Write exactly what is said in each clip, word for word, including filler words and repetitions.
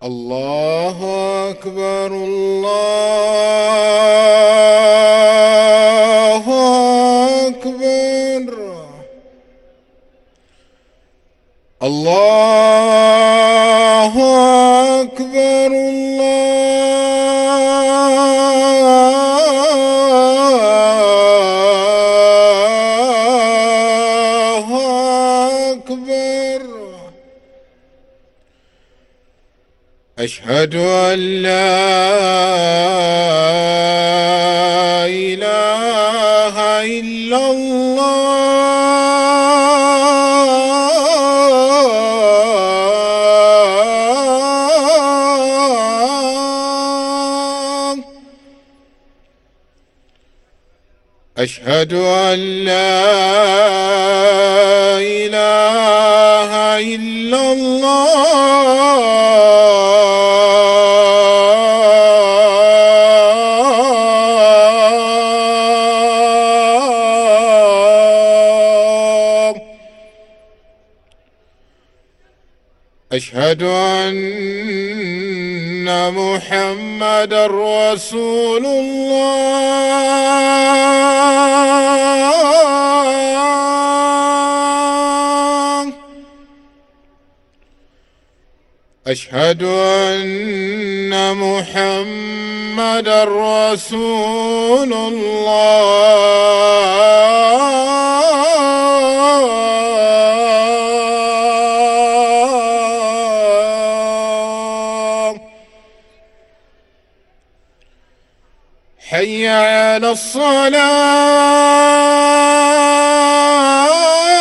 الله أكبر الله أكبر الله أكبر الله أكبر. أشهد أن لا إله إلا الله. أشهد أن لا إله إلا الله. أشهد أن محمدًا رسول الله. أشهد أن محمدًا رسول الله. حي على الصلاة.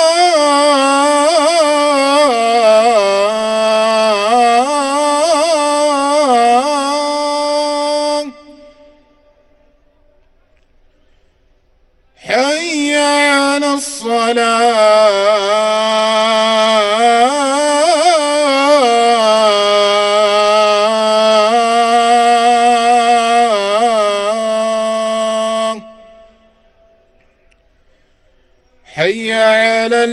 حي على الصلاة. حي على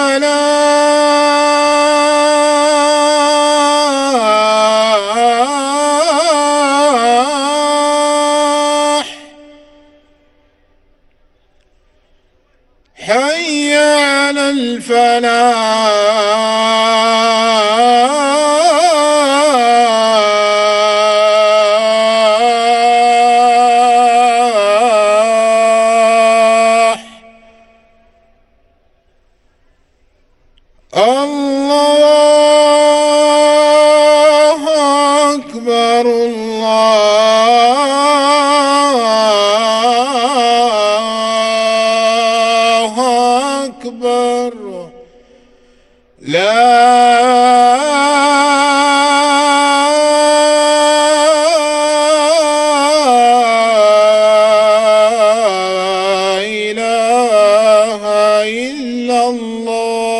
الفلاح. حي على الفلاح. الله أكبر الله أكبر. لا إله إلا الله.